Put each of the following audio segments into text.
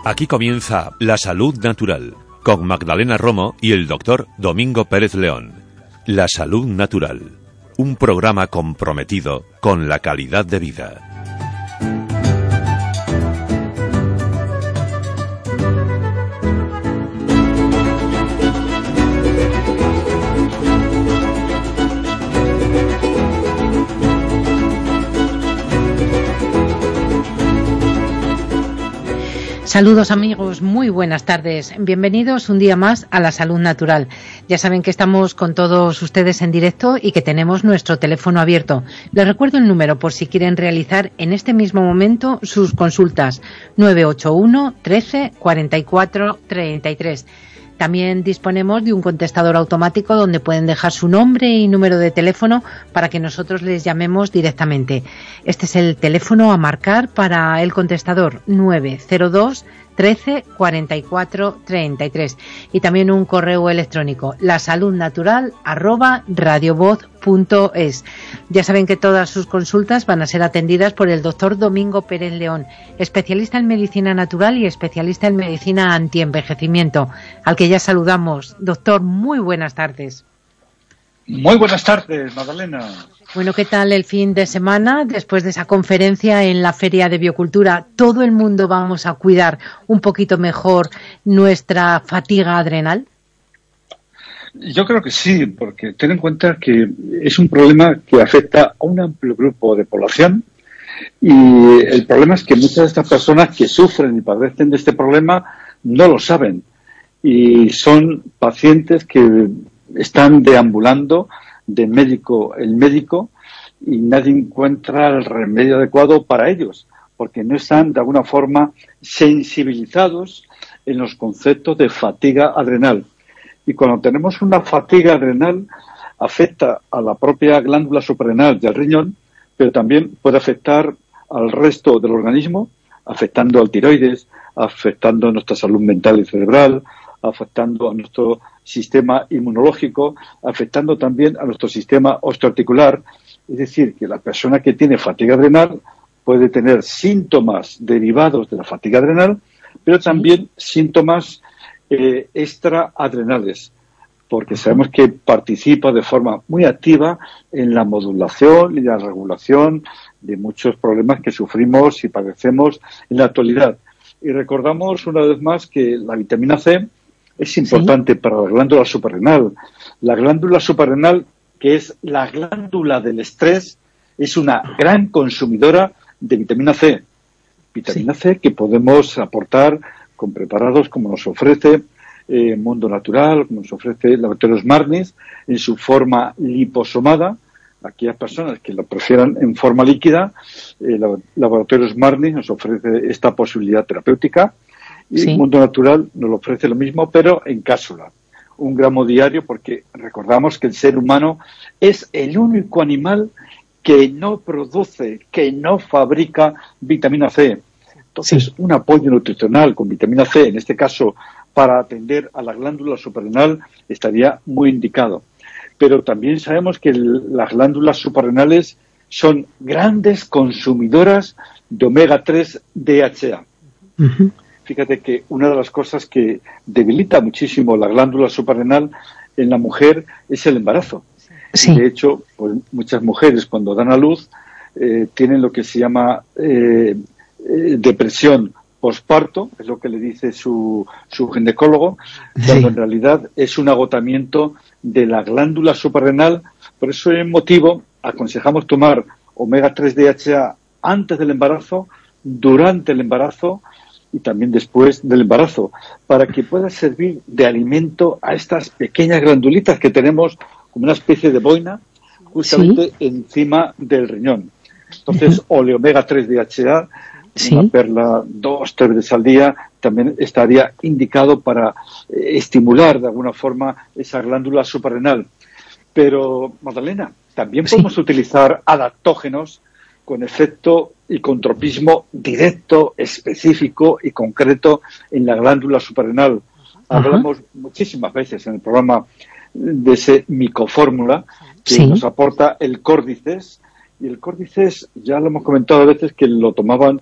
Aquí comienza La Salud Natural, con Magdalena Romo y el doctor Domingo Pérez León. La Salud Natural, un programa comprometido con la calidad de vida. Saludos amigos, muy buenas tardes. Bienvenidos un día más a La Salud Natural. Ya saben que estamos con todos ustedes en directo y que tenemos nuestro teléfono abierto. Les recuerdo el número por si quieren realizar en este mismo momento sus consultas. 981 13 44 33. También disponemos de un contestador automático donde pueden dejar su nombre y número de teléfono para que nosotros les llamemos directamente. Este es el teléfono a marcar para el contestador 902 13 44 33 y también un correo electrónico lasaludnatural@radiovoz.es. Ya saben que todas sus consultas van a ser atendidas por el doctor Domingo Pérez León, especialista en medicina natural y especialista en medicina antienvejecimiento, al que ya saludamos. Doctor, muy buenas tardes. Muy buenas tardes, Magdalena. Bueno, ¿qué tal el fin de semana? Después de esa conferencia en la Feria de Biocultura, ¿todo el mundo vamos a cuidar un poquito mejor nuestra fatiga adrenal? Yo creo que sí, porque ten en cuenta que es un problema que afecta a un amplio grupo de población y el problema es que muchas de estas personas que sufren y padecen de este problema no lo saben y son pacientes que están deambulando de médico en médico y nadie encuentra el remedio adecuado para ellos, porque no están de alguna forma sensibilizados en los conceptos de fatiga adrenal. Y cuando tenemos una fatiga adrenal, afecta a la propia glándula suprarrenal y al riñón, pero también puede afectar al resto del organismo, afectando al tiroides, afectando a nuestra salud mental y cerebral, afectando a nuestro sistema inmunológico, afectando también a nuestro sistema osteoarticular. Es decir, que la persona que tiene fatiga adrenal puede tener síntomas derivados de la fatiga adrenal, pero también síntomas extraadrenales, porque sabemos que participa de forma muy activa en la modulación y la regulación de muchos problemas que sufrimos y padecemos en la actualidad. Y recordamos una vez más que la vitamina C es importante para la glándula suprarrenal. La glándula suprarrenal, que es la glándula del estrés, es una gran consumidora de vitamina C. Vitamina C que podemos aportar con preparados como nos ofrece Mundo Natural, como nos ofrece Laboratorios Marnis, en su forma liposomada. Aquellas personas que lo prefieran en forma líquida, Laboratorios Marnis nos ofrece esta posibilidad terapéutica. Y el Mundo Natural nos ofrece lo mismo, pero en cápsula. 1 gramo diario, porque recordamos que el ser humano es el único animal que no produce, que no fabrica vitamina C. Entonces, un apoyo nutricional con vitamina C, en este caso para atender a la glándula suprarrenal, estaría muy indicado. Pero también sabemos que las glándulas suprarrenales son grandes consumidoras de omega 3 DHA. Fíjate que una de las cosas que debilita muchísimo la glándula suprarrenal en la mujer es el embarazo. Sí. De hecho, pues, muchas mujeres cuando dan a luz tienen lo que se llama depresión posparto, es lo que le dice su ginecólogo, cuando en realidad es un agotamiento de la glándula suprarrenal. Por eso es motivo aconsejamos tomar omega 3 DHA antes del embarazo, durante el embarazo y también después del embarazo, para que pueda servir de alimento a estas pequeñas glandulitas que tenemos como una especie de boina justamente encima del riñón. Entonces, omega 3 DHA, una perla 2-3 veces al día, también estaría indicado para estimular de alguna forma esa glándula suprarrenal. Pero, Magdalena, también podemos utilizar adaptógenos con efecto y con tropismo directo, específico y concreto en la glándula suprarrenal. Hablamos muchísimas veces en el programa de ese micofórmula que nos aporta el córdices Y el Cordyceps, ya lo hemos comentado a veces, que lo tomaban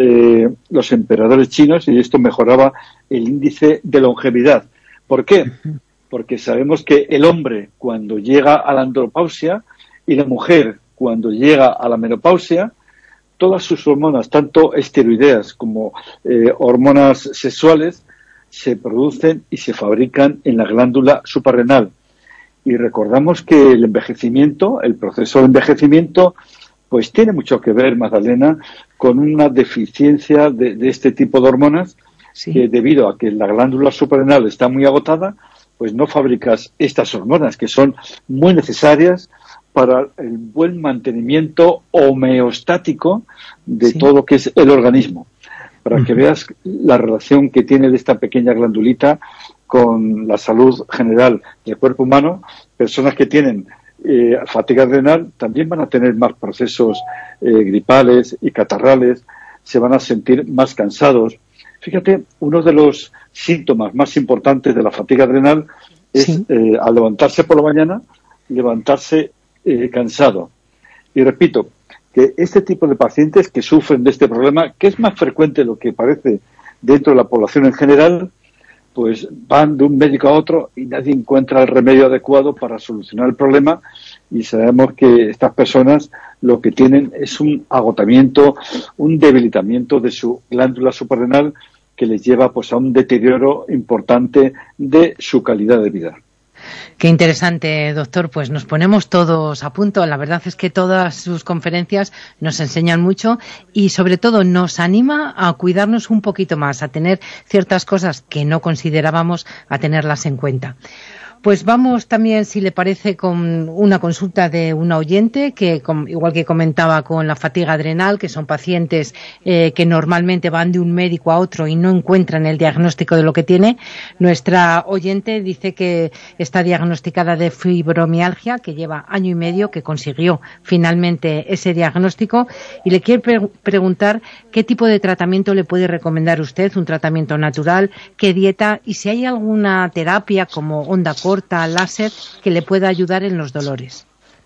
los emperadores chinos y esto mejoraba el índice de longevidad. ¿Por qué? Porque sabemos que el hombre, cuando llega a la andropausia, y la mujer, cuando llega a la menopausia, todas sus hormonas, tanto esteroideas como hormonas sexuales, se producen y se fabrican en la glándula suprarrenal. Y recordamos que el envejecimiento, el proceso de envejecimiento, pues tiene mucho que ver, Magdalena, con una deficiencia de este tipo de hormonas, sí, que debido a que la glándula suprarrenal está muy agotada, pues no fabricas estas hormonas, que son muy necesarias para el buen mantenimiento homeostático de todo lo que es el organismo. Para que veas la relación que tiene de esta pequeña glandulita con la salud general del cuerpo humano. Personas que tienen fatiga adrenal también van a tener más procesos gripales y catarrales, se van a sentir más cansados. Fíjate, uno de los síntomas más importantes de la fatiga adrenal es al levantarse por la mañana, levantarse cansado. Y repito, que este tipo de pacientes que sufren de este problema, que es más frecuente de lo que parece dentro de la población en general, pues van de un médico a otro y nadie encuentra el remedio adecuado para solucionar el problema, y sabemos que estas personas lo que tienen es un agotamiento, un debilitamiento de su glándula suprarrenal que les lleva pues a un deterioro importante de su calidad de vida. Qué interesante, doctor. Pues nos ponemos todos a punto. La verdad es que todas sus conferencias nos enseñan mucho y sobre todo nos anima a cuidarnos un poquito más, a tener ciertas cosas que no considerábamos, a tenerlas en cuenta. Pues vamos también, si le parece, con una consulta de una oyente que, igual que comentaba con la fatiga adrenal, que son pacientes que normalmente van de un médico a otro y no encuentran el diagnóstico de lo que tiene. Nuestra oyente dice que está diagnosticada de fibromialgia, que lleva 1 año y medio, que consiguió finalmente ese diagnóstico, y le quiere preguntar qué tipo de tratamiento le puede recomendar usted, un tratamiento natural, qué dieta y si hay alguna terapia como onda corta, láser, que le pueda ayudar en los dolores.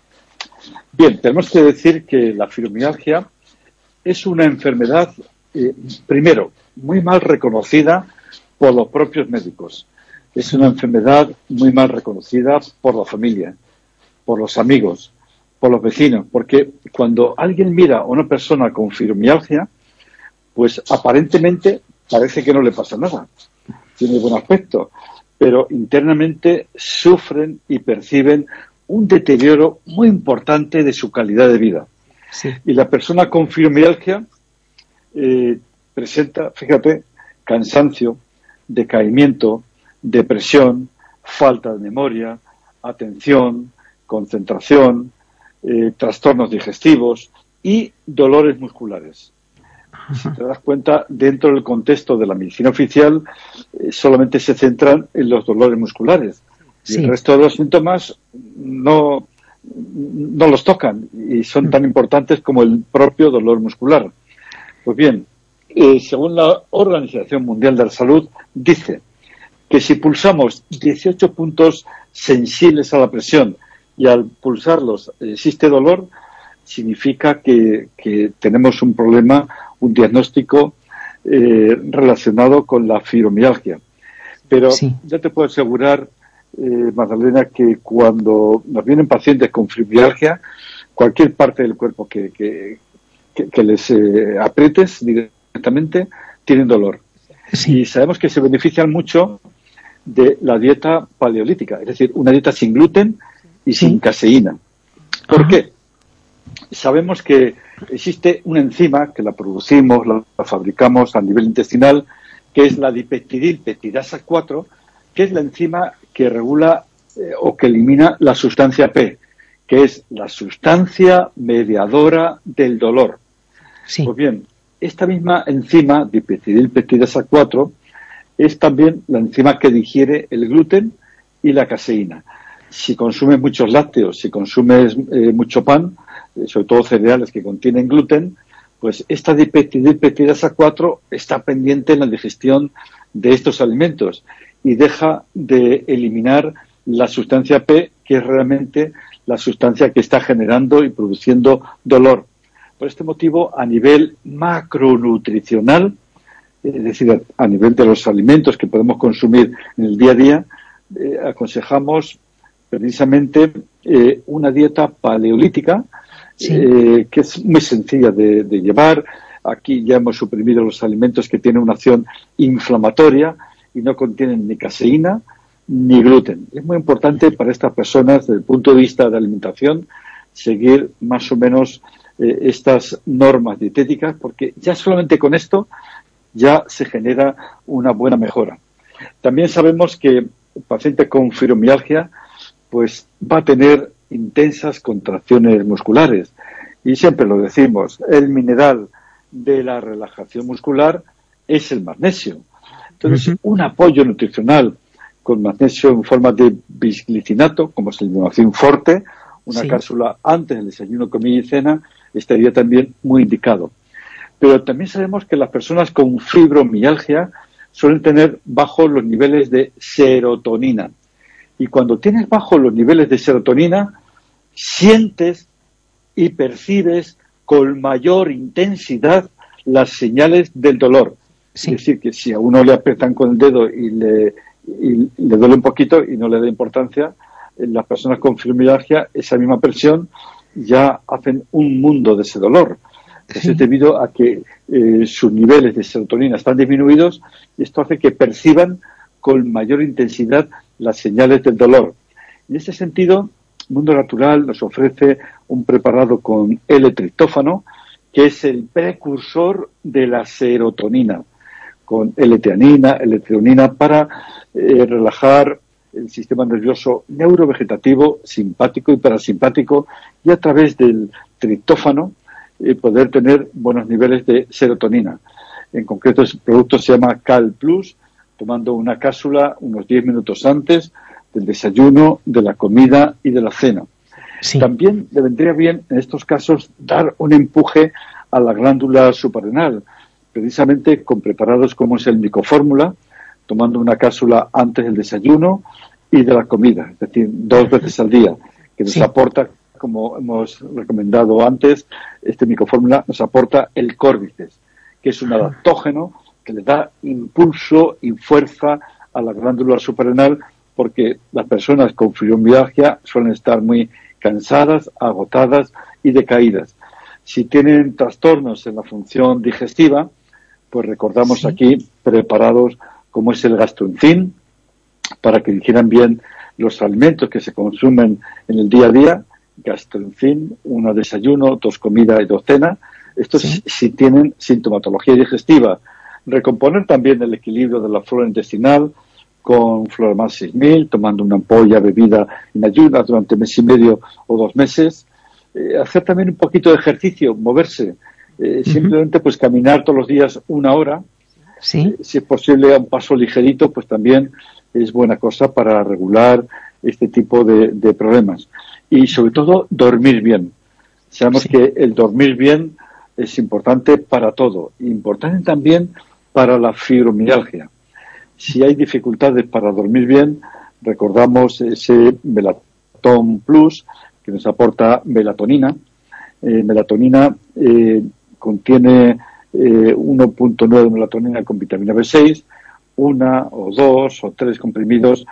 Bien, tenemos que decir que la fibromialgia es una enfermedad, primero, muy mal reconocida por los propios médicos. Es una enfermedad muy mal reconocida por la familia, por los amigos, por los vecinos, porque cuando alguien mira a una persona con fibromialgia, pues aparentemente parece que no le pasa nada, tiene buen aspecto, pero internamente sufren y perciben un deterioro muy importante de su calidad de vida. Sí. Y la persona con fibromialgia presenta, fíjate, cansancio, decaimiento, depresión, falta de memoria, atención, concentración, trastornos digestivos y dolores musculares. Si te das cuenta, dentro del contexto de la medicina oficial, solamente se centran en los dolores musculares. Y el resto de los síntomas no los tocan y son tan importantes como el propio dolor muscular. Pues bien, según la Organización Mundial de la Salud, dice que si pulsamos 18 puntos sensibles a la presión y al pulsarlos existe dolor, significa que tenemos un problema, un diagnóstico relacionado con la fibromialgia. Pero ya te puedo asegurar, Magdalena, que cuando nos vienen pacientes con fibromialgia, cualquier parte del cuerpo que les aprietes directamente, tienen dolor. Sí. Y sabemos que se benefician mucho de la dieta paleolítica, es decir, una dieta sin gluten y sin caseína. ¿Por qué? Sabemos que existe una enzima que la producimos, la fabricamos a nivel intestinal, que es la dipeptidilpeptidasa 4, que es la enzima que regula o que elimina la sustancia P, que es la sustancia mediadora del dolor. Sí. Pues bien, esta misma enzima, dipeptidilpeptidasa 4, es también la enzima que digiere el gluten y la caseína. Si consumes muchos lácteos, si consumes mucho pan, sobre todo cereales que contienen gluten, pues esta dipeptidilpeptidasa 4 está pendiente en la digestión de estos alimentos y deja de eliminar la sustancia P, que es realmente la sustancia que está generando y produciendo dolor. Por este motivo, a nivel macronutricional, es decir, a nivel de los alimentos que podemos consumir en el día a día, aconsejamos precisamente una dieta paleolítica, que es muy sencilla de llevar. Aquí ya hemos suprimido los alimentos que tienen una acción inflamatoria y no contienen ni caseína ni gluten. Es muy importante para estas personas, desde el punto de vista de alimentación, seguir más o menos estas normas dietéticas, porque ya solamente con esto ya se genera una buena mejora. También sabemos que el paciente con fibromialgia pues va a tener intensas contracciones musculares, y siempre lo decimos, el mineral de la relajación muscular es el magnesio. Entonces, un apoyo nutricional con magnesio en forma de bisglicinato, como es el Immunocin Forte, una cápsula antes del desayuno, comida y cena, estaría también muy indicado. Pero también sabemos que las personas con fibromialgia suelen tener bajos los niveles de serotonina. Y cuando tienes bajos los niveles de serotonina, sientes y percibes con mayor intensidad las señales del dolor. Es decir, que si a uno le aprietan con el dedo y le duele un poquito y no le da importancia, las personas con fibromialgia, esa misma presión, ya hacen un mundo de ese dolor. Es debido a que sus niveles de serotonina están disminuidos, y esto hace que perciban con mayor intensidad las señales del dolor. En ese sentido, Mundo Natural nos ofrece un preparado con L-triptófano, que es el precursor de la serotonina, con L-teanina, L-treonina, para relajar el sistema nervioso neurovegetativo, simpático y parasimpático, y a través del triptófano poder tener buenos niveles de serotonina. En concreto, el producto se llama Cal Plus, tomando una cápsula unos 10 minutos antes del desayuno, de la comida y de la cena. También le vendría bien, en estos casos, dar un empuje a la glándula suprarrenal, precisamente con preparados como es el Micofórmula, tomando una cápsula antes del desayuno y de la comida, es decir, 2 veces al día, que nos aporta, como hemos recomendado antes, este Micofórmula nos aporta el Córbices, que es un adaptógeno que le da impulso y fuerza a la glándula suprarrenal, porque las personas con fibromialgia suelen estar muy cansadas, agotadas y decaídas. Si tienen trastornos en la función digestiva, pues recordamos aquí preparados como es el Gastroenzim, para que digieran bien los alimentos que se consumen en el día a día. Gastroenzim, 1 desayuno, 2 comida y 2 cena. Estos si tienen sintomatología digestiva. Recomponer también el equilibrio de la flora intestinal con Floramal 6000, tomando una ampolla bebida en ayunas durante mes y medio o 2 meses. Hacer también un poquito de ejercicio, moverse. Simplemente pues caminar todos los días 1 hora. Si es posible a un paso ligerito, pues también es buena cosa para regular este tipo de problemas. Y sobre todo, dormir bien. Sabemos que el dormir bien es importante para todo. Importante también para la fibromialgia. Si hay dificultades para dormir bien, recordamos ese Melaton Plus, que nos aporta melatonina. Melatonina contiene 1.9 de melatonina con vitamina B6, 1 o 2 o 3 comprimidos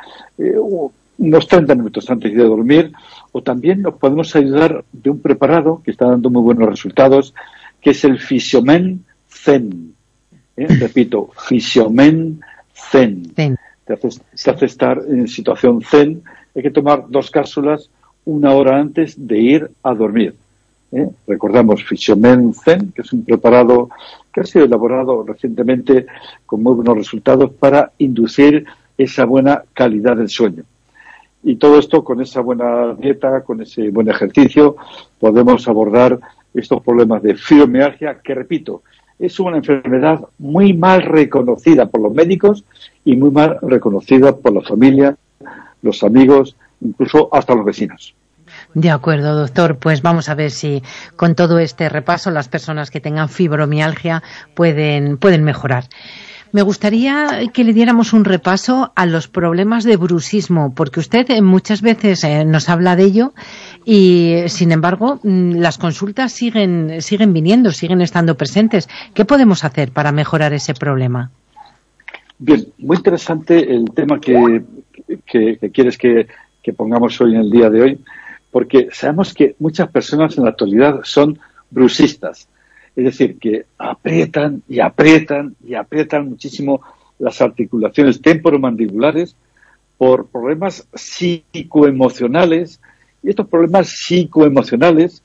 unos 30 minutos antes de dormir, o también nos podemos ayudar de un preparado que está dando muy buenos resultados, que es el Fisiomen Zen. Repito, Fisiomen Zen. Te hace estar en situación zen. Hay que tomar 2 cápsulas 1 hora antes de ir a dormir. Recordamos Fisiomen Zen, que es un preparado que ha sido elaborado recientemente con muy buenos resultados para inducir esa buena calidad del sueño. Y todo esto con esa buena dieta, con ese buen ejercicio, podemos abordar estos problemas de fibromialgia, que repito, es una enfermedad muy mal reconocida por los médicos y muy mal reconocida por la familia, los amigos, incluso hasta los vecinos. De acuerdo, doctor. Pues vamos a ver si con todo este repaso las personas que tengan fibromialgia pueden mejorar. Me gustaría que le diéramos un repaso a los problemas de bruxismo, porque usted muchas veces nos habla de ello Y, sin embargo, las consultas siguen viniendo, siguen estando presentes. ¿Qué podemos hacer para mejorar ese problema? Bien, muy interesante el tema que quieres que pongamos hoy en el día de hoy, porque sabemos que muchas personas en la actualidad son brusistas, es decir, que aprietan y aprietan y aprietan muchísimo las articulaciones temporomandibulares por problemas psicoemocionales, y estos problemas psicoemocionales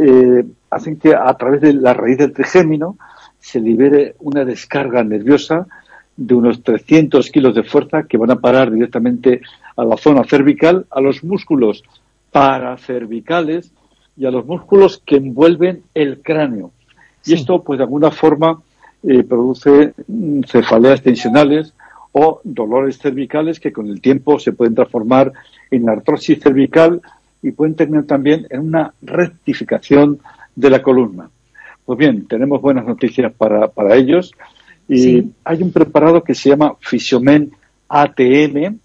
hacen que a través de la raíz del trigémino se libere una descarga nerviosa de unos 300 kilos de fuerza que van a parar directamente a la zona cervical, a los músculos paracervicales y a los músculos que envuelven el cráneo. Y esto, pues de alguna forma, produce cefaleas tensionales o dolores cervicales que con el tiempo se pueden transformar en artrosis cervical y pueden terminar también en una rectificación de la columna. Pues bien, tenemos buenas noticias para ellos. Y hay un preparado que se llama Fisiomen ATM.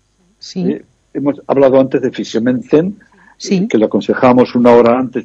Hemos hablado antes de Fisiomen Zen, que lo aconsejamos una hora antes,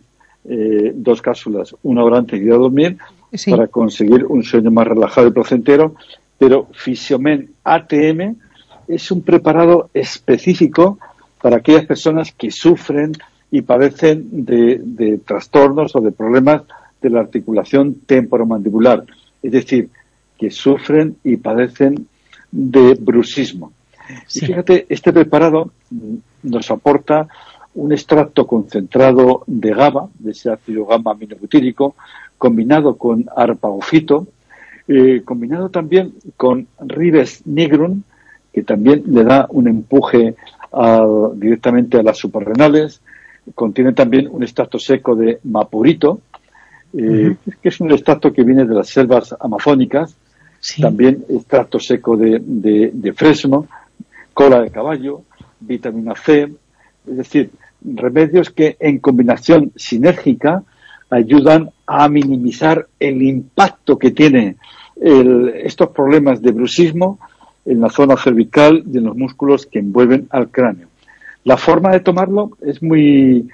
2 cápsulas, una hora antes de ir a dormir, para conseguir un sueño más relajado y placentero. Pero Fisiomen ATM es un preparado específico para aquellas personas que sufren y padecen de trastornos o de problemas de la articulación temporomandibular. Es decir, que sufren y padecen de bruxismo. Y fíjate, este preparado nos aporta un extracto concentrado de GABA, de ese ácido gamma aminobutírico, combinado con arpagofito, combinado también con ribes nigrum, que también le da un empuje directamente a las suprarrenales. Contiene también un extracto seco de mapurito, que es un extracto que viene de las selvas amazónicas. También extracto seco de fresno, cola de caballo, vitamina C, es decir, remedios que en combinación sinérgica ayudan a minimizar el impacto que tiene estos problemas de bruxismo en la zona cervical y en los músculos que envuelven al cráneo. La forma de tomarlo es muy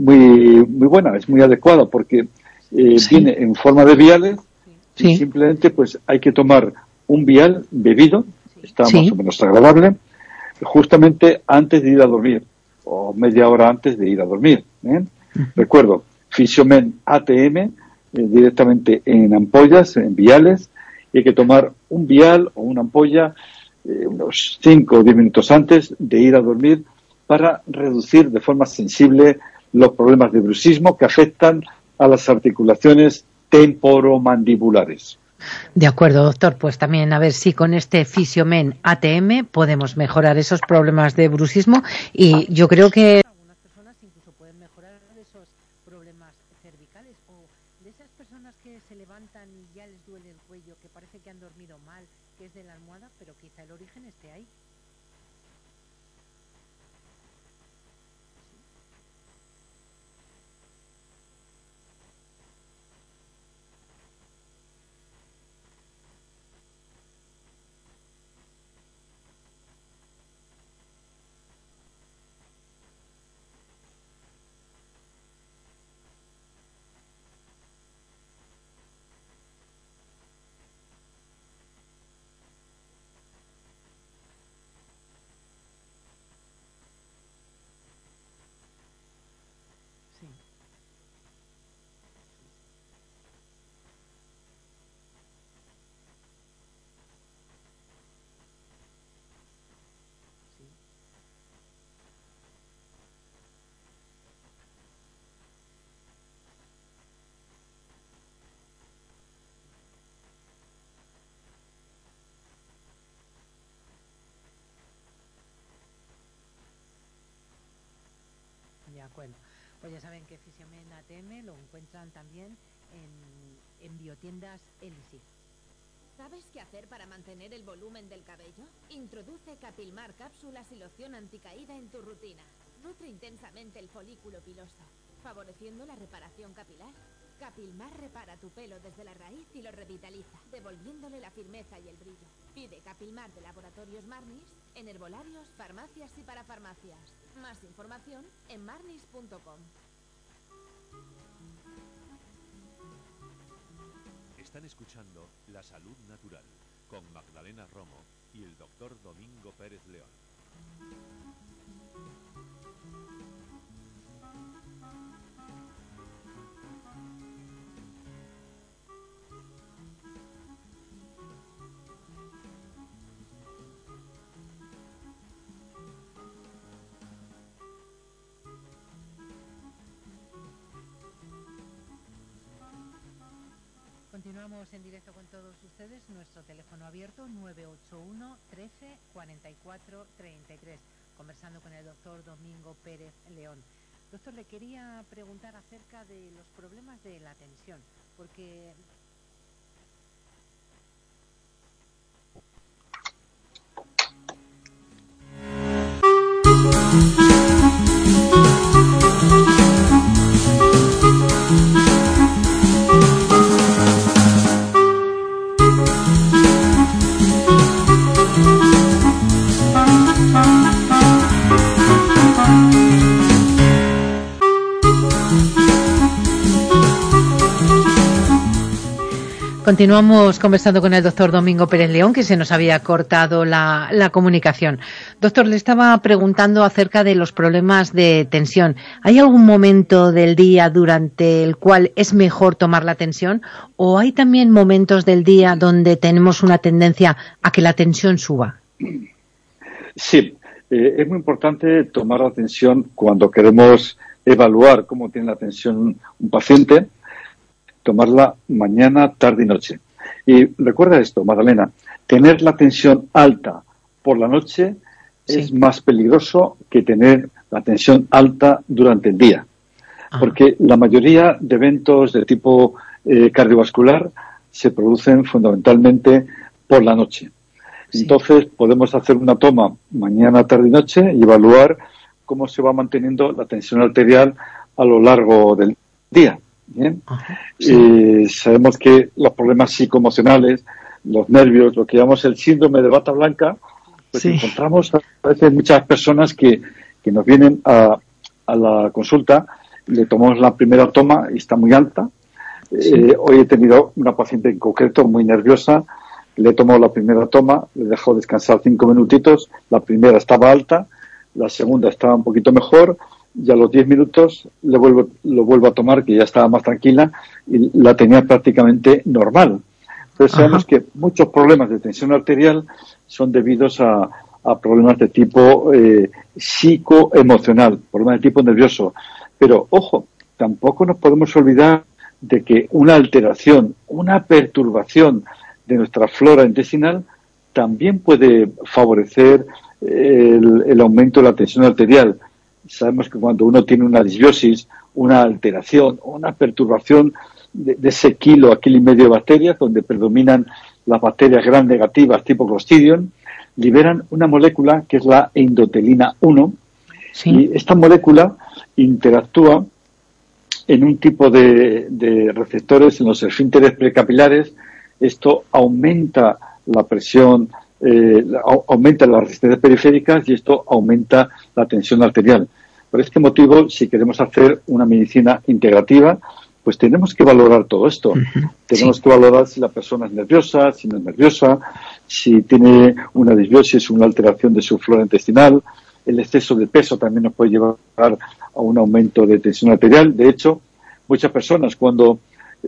buena, es muy adecuada porque viene en forma de viales. Y simplemente pues hay que tomar un vial bebido, está más o menos agradable, justamente antes de ir a dormir o media hora antes de ir a dormir. Recuerdo, Fisiomen ATM, directamente en ampollas, en viales, y hay que tomar un vial o una ampolla unos 5 o 10 minutos antes de ir a dormir para reducir de forma sensible los problemas de bruxismo que afectan a las articulaciones temporomandibulares. De acuerdo, doctor. Pues también a ver si con este Fisiomen ATM podemos mejorar esos problemas de bruxismo, y yo creo que algunas personas incluso pueden mejorar esos problemas cervicales o de esas personas que se levantan y ya les duele el cuello, que parece que han dormido mal, que es de la almohada, pero quizá el origen esté ahí. De acuerdo. Pues ya saben que Fisiomen ATM lo encuentran también en biotiendas Elixir. ¿Sabes qué hacer para mantener el volumen del cabello? Introduce Capilmar cápsulas y loción anticaída en tu rutina. Nutre intensamente el folículo piloso, favoreciendo la reparación capilar. Capilmar repara tu pelo desde la raíz y lo revitaliza, devolviéndole la firmeza y el brillo. Pide Capilmar de Laboratorios Marnis en herbolarios, farmacias y parafarmacias. Más información en marnis.com. Están escuchando La Salud Natural con Magdalena Romo y el doctor Domingo Pérez León. Continuamos en directo con todos ustedes. Nuestro teléfono abierto 981 13 44 33. Conversando con el doctor Domingo Pérez León. Doctor, le quería preguntar acerca de los problemas de la tensión, porque continuamos conversando con el doctor Domingo Pérez León, que se nos había cortado la comunicación. Doctor, le estaba preguntando acerca de los problemas de tensión. ¿Hay algún momento del día durante el cual es mejor tomar la tensión? ¿O hay también momentos del día donde tenemos una tendencia a que la tensión suba? Sí, es muy importante tomar la tensión cuando queremos evaluar cómo tiene la tensión un paciente. Tomarla mañana, tarde y noche. Y recuerda esto, Magdalena, tener la tensión alta por la noche es más peligroso que tener la tensión alta durante el día. Porque la mayoría de eventos de tipo cardiovascular se producen fundamentalmente por la noche. Entonces podemos hacer una toma mañana, tarde y noche y evaluar cómo se va manteniendo la tensión arterial a lo largo del día. Bien. Sabemos que los problemas psicoemocionales, los nervios, lo que llamamos el síndrome de bata blanca, pues encontramos a veces muchas personas que nos vienen a la consulta, le tomamos la primera toma y está muy alta. Hoy he tenido una paciente en concreto muy nerviosa, le he tomado la primera toma, le he dejado descansar 5 minutitos, la primera estaba alta, la segunda estaba un poquito mejor, y a los 10 minutos lo vuelvo a tomar, que ya estaba más tranquila, y la tenía prácticamente normal. Entonces sabemos que muchos problemas de tensión arterial son debidos a problemas de tipo psicoemocional, problemas de tipo nervioso. Pero, ojo, tampoco nos podemos olvidar de que una alteración, una perturbación de nuestra flora intestinal también puede favorecer el aumento de la tensión arterial. Sabemos que cuando uno tiene una disbiosis, una alteración, una perturbación de ese kilo a kilo y medio de bacterias, donde predominan las bacterias gram negativas tipo Clostridium, liberan una molécula que es la endotelina 1, y esta molécula interactúa en un tipo de receptores en los esfínteres precapilares. Esto aumenta la presión, aumenta las resistencias periféricas y esto aumenta la tensión arterial. Por este motivo, si queremos hacer una medicina integrativa, pues tenemos que valorar todo esto. Tenemos que valorar si la persona es nerviosa, si no es nerviosa, si tiene una disbiosis, una alteración de su flora intestinal. El exceso de peso también nos puede llevar a un aumento de tensión arterial. De hecho, muchas personas cuando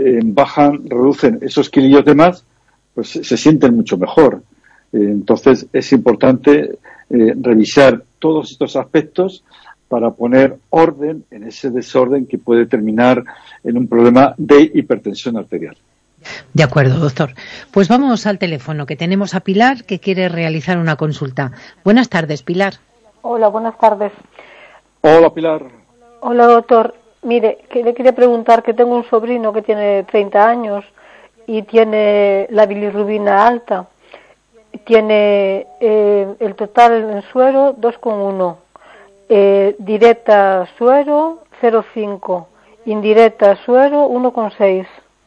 reducen esos kilillos de más, pues se sienten mucho mejor. Entonces es importante revisar todos estos aspectos para poner orden en ese desorden que puede terminar en un problema de hipertensión arterial. De acuerdo, doctor. Pues vamos al teléfono, que tenemos a Pilar, que quiere realizar una consulta. Buenas tardes, Pilar. Hola, buenas tardes. Hola, Pilar. Hola, doctor. Mire, que le quería preguntar que tengo un sobrino que tiene 30 años y tiene la bilirrubina alta. Tiene el total en suero 2,1. Directa suero 0,5, indirecta suero 1,6.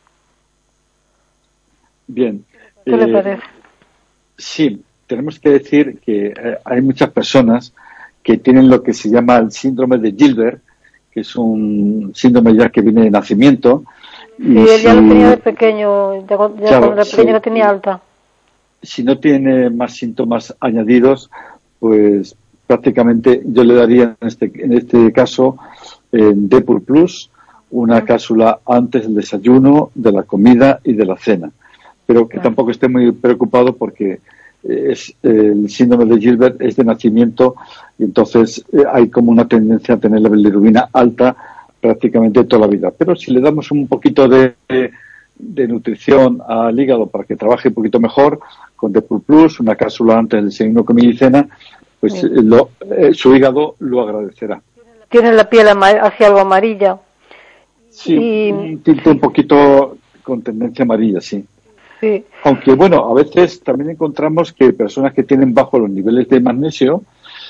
Bien. ¿Qué le parece? Sí, tenemos que decir que hay muchas personas que tienen lo que se llama el síndrome de Gilbert, que es un síndrome ya que viene de nacimiento, Sí, él ya lo tenía de pequeño, ya claro, cuando era pequeño lo tenía alta. Si no tiene más síntomas añadidos, pues prácticamente yo le daría en este caso Depur Plus, una cápsula antes del desayuno, de la comida y de la cena. Pero que tampoco esté muy preocupado porque el síndrome de Gilbert es de nacimiento y entonces hay como una tendencia a tener la bilirrubina alta prácticamente toda la vida. Pero si le damos un poquito de nutrición al hígado para que trabaje un poquito mejor, con Depur Plus, una cápsula antes del desayuno, comida y cena, pues su hígado lo agradecerá. Tiene la piel hacia algo amarilla. Sí, un tinte un poquito con tendencia amarilla, sí. Sí. Aunque, bueno, a veces también encontramos que personas que tienen bajos los niveles de magnesio,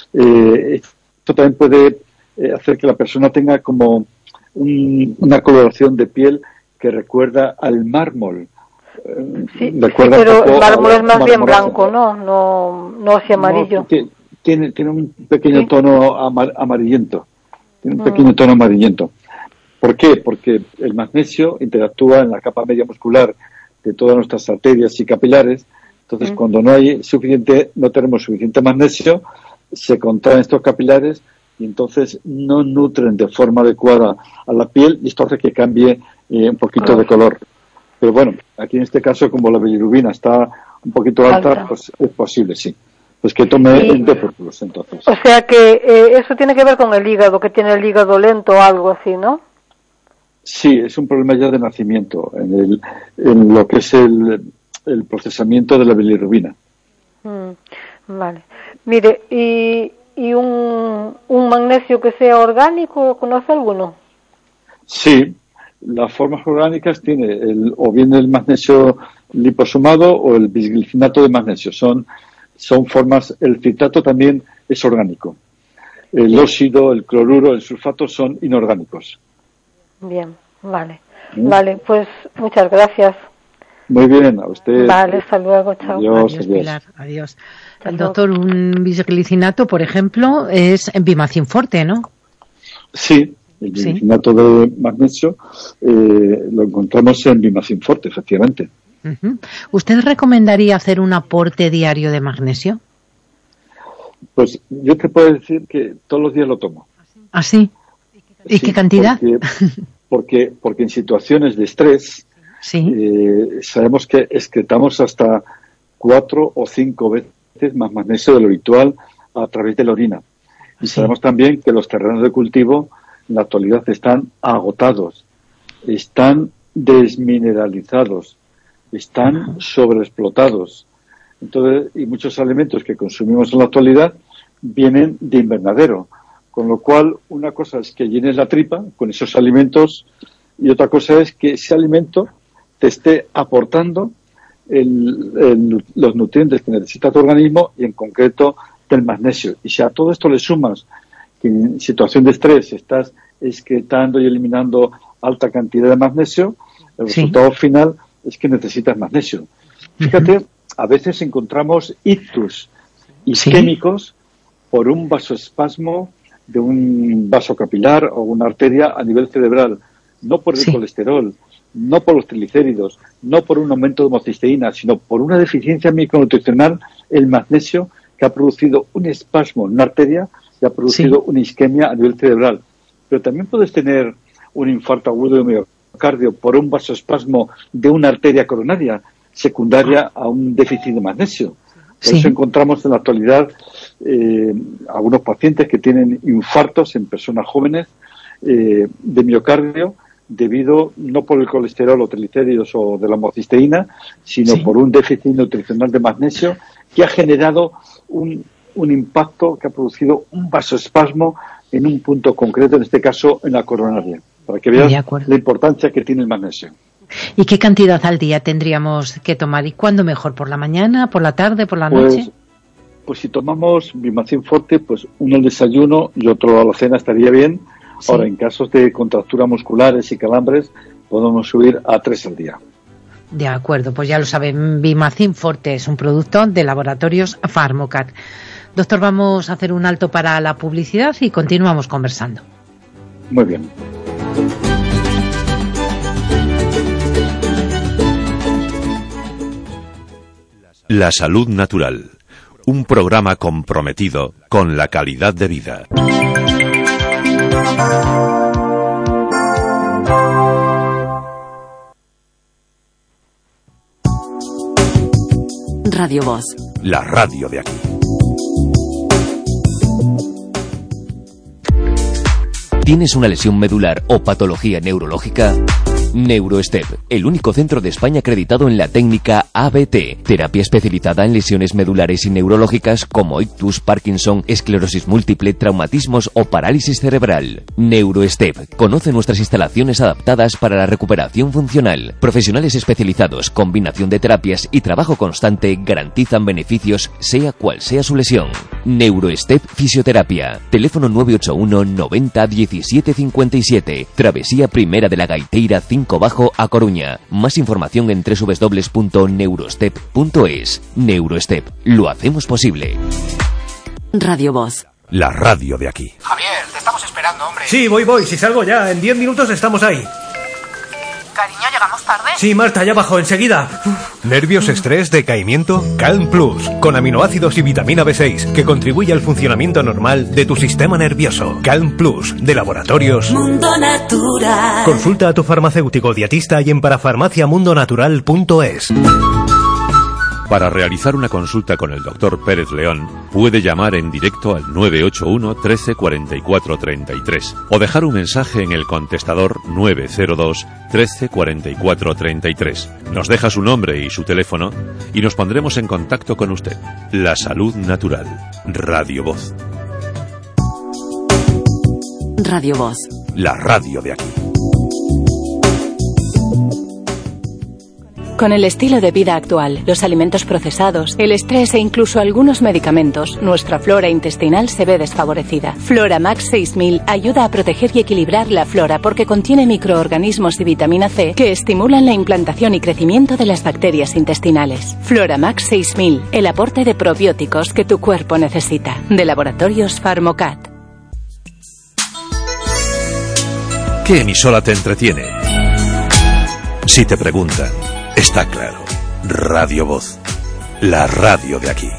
esto también puede hacer que la persona tenga como una coloración de piel que recuerda al mármol. Sí, pero el mármol es más bien blanco, no así amarillo. No, tiene un pequeño tono amarillento. Tiene un pequeño tono amarillento. ¿Por qué? Porque el magnesio interactúa en la capa media muscular de todas nuestras arterias y capilares. Entonces, cuando no tenemos suficiente magnesio, se contraen estos capilares y entonces no nutren de forma adecuada a la piel y esto hace que cambie un poquito de color. Pero bueno, aquí en este caso, como la bilirrubina está un poquito alta, pues es posible, sí. Pues que tome el Depur Plus, entonces. O sea que eso tiene que ver con el hígado, que tiene el hígado lento o algo así, ¿no? Sí, es un problema ya de nacimiento, en lo que es el procesamiento de la bilirrubina. Vale. Mire, ¿y un magnesio que sea orgánico, conoce alguno? Sí, las formas orgánicas tiene o bien el magnesio liposomado o el bisglicinato de magnesio. Son formas, el citrato también es orgánico. El óxido, el cloruro, el sulfato son inorgánicos. Bien, vale. Vale, pues muchas gracias. Muy bien, a usted. Vale, hasta luego, chao. Adiós, Pilar, adiós. El doctor, un bisglicinato, por ejemplo, es Bimacin Forte, ¿no? Sí, el bisglicinato de magnesio lo encontramos en Bimacin Forte, efectivamente. ¿Usted recomendaría hacer un aporte diario de magnesio? Pues yo te puedo decir que todos los días lo tomo. ¿Ah, sí? ¿Y qué cantidad? Porque en situaciones de estrés sabemos que excretamos hasta 4 o 5 veces más magnesio de lo habitual a través de la orina. Y sabemos también que los terrenos de cultivo en la actualidad están agotados, están desmineralizados, están sobreexplotados. Entonces, y muchos alimentos que consumimos en la actualidad vienen de invernadero. Con lo cual, una cosa es que llenes la tripa con esos alimentos y otra cosa es que ese alimento te esté aportando los nutrientes que necesita tu organismo y en concreto del magnesio. Y si a todo esto le sumas que en situación de estrés estás excretando y eliminando alta cantidad de magnesio, el resultado final es que necesitas magnesio. Fíjate, a veces encontramos ictus isquémicos por un vasoespasmo de un vaso capilar o una arteria a nivel cerebral, no por el colesterol, no por los triglicéridos, no por un aumento de homocisteína, sino por una deficiencia micronutricional, el magnesio, que ha producido un espasmo en una arteria y ha producido una isquemia a nivel cerebral. Pero también puedes tener un infarto agudo de miocardio por un vasoespasmo de una arteria coronaria, secundaria a un déficit de magnesio. Por eso encontramos en la actualidad algunos pacientes que tienen infartos en personas jóvenes de miocardio debido no por el colesterol o triglicéridos o de la homocisteína, sino por un déficit nutricional de magnesio que ha generado un impacto que ha producido un vasoespasmo en un punto concreto, en este caso en la coronaria, para que veas la importancia que tiene el magnesio. ¿Y qué cantidad al día tendríamos que tomar? ¿Y cuándo mejor? ¿Por la mañana, por la tarde, por la noche? Pues si tomamos Bimacin Forte, pues uno al desayuno y otro a la cena estaría bien. Ahora, en casos de contracturas musculares y calambres, podemos subir a 3 al día. De acuerdo, pues ya lo saben, Bimacin Forte es un producto de Laboratorios Pharmocat. Doctor, vamos a hacer un alto para la publicidad y continuamos conversando. Muy bien. La salud natural. Un programa comprometido con la calidad de vida. Radio Voz. La radio de aquí. ¿Tienes una lesión medular o patología neurológica? NeuroStep, el único centro de España acreditado en la técnica ABT, terapia especializada en lesiones medulares y neurológicas como ictus, Parkinson, esclerosis múltiple, traumatismos o parálisis cerebral. NeuroStep, conoce nuestras instalaciones adaptadas para la recuperación funcional. Profesionales especializados, combinación de terapias y trabajo constante garantizan beneficios sea cual sea su lesión. NeuroStep Fisioterapia, teléfono 981 90 17 57, Travesía Primera de la Gaiteira 5 Bajo a Coruña. Más información en www.neurostep.es. NeuroStep, lo hacemos posible. Radio Voz. La radio de aquí. Javier, te estamos esperando, hombre. Sí, voy, si salgo ya, en 10 minutos estamos ahí. Cariño, ¿llegamos tarde? Sí, Marta, ya bajo, enseguida. ¿Nervios, estrés, decaimiento? Calm Plus, con aminoácidos y vitamina B6, que contribuye al funcionamiento normal de tu sistema nervioso. Calm Plus, de Laboratorios Mundo Natural. Consulta a tu farmacéutico dietista y en parafarmaciamundonatural.es. Para realizar una consulta con el Dr. Pérez León, puede llamar en directo al 981 13 44 33 o dejar un mensaje en el contestador 902 13 44 33. Nos deja su nombre y su teléfono y nos pondremos en contacto con usted. La salud natural. Radio Voz. Radio Voz. La radio de aquí. Con el estilo de vida actual, los alimentos procesados, el estrés e incluso algunos medicamentos, nuestra flora intestinal se ve desfavorecida. Floramax 6000 ayuda a proteger y equilibrar la flora porque contiene microorganismos y vitamina C que estimulan la implantación y crecimiento de las bacterias intestinales. Floramax 6000, el aporte de probióticos que tu cuerpo necesita. De Laboratorios Pharmocat. ¿Qué emisora te entretiene? Si te preguntan, está claro. Radio Voz. La radio de aquí.